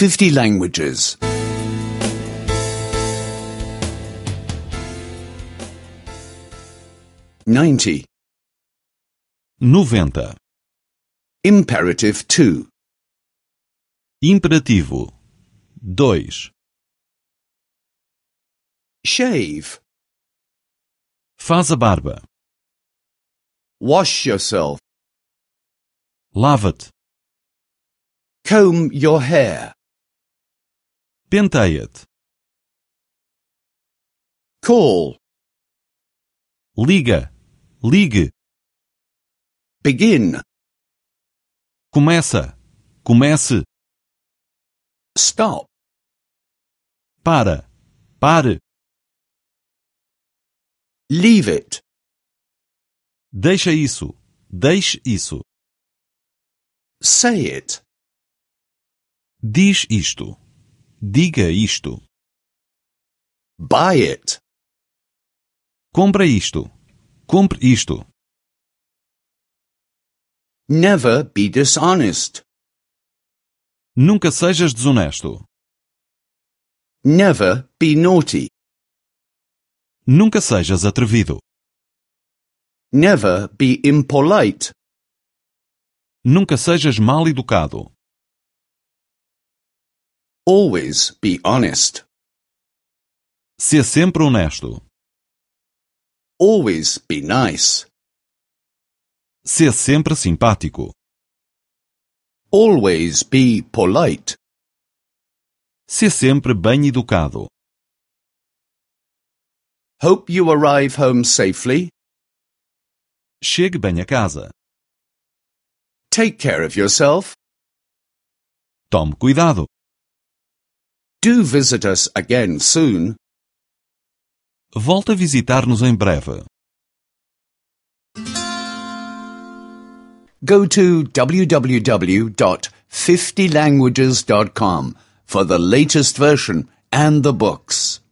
50 languages. 90. 90. Imperative 2. Imperativo 2. Shave. Faz a barba. Wash yourself. Lava-te. Comb your hair. Penteia-te. Call. Liga. Ligue. Begin. Começa. Comece. Stop. Para. Pare. Leave it. Deixa isso. Deixe isso. Say it. Diz isto. Diga isto. Buy it. Compra isto. Compre isto. Never be dishonest. Nunca sejas desonesto. Never be naughty. Nunca sejas atrevido. Never be impolite. Nunca sejas mal educado. Always be honest. Sê sempre honesto. Always be nice. Sê sempre simpático. Always be polite. Sê sempre bem educado. Hope you arrive home safely. Chegue bem a casa. Take care of yourself. Tome cuidado. Do visit us again soon. Volte a visitar-nos em breve. Go to www.50languages.com for the latest version and the books.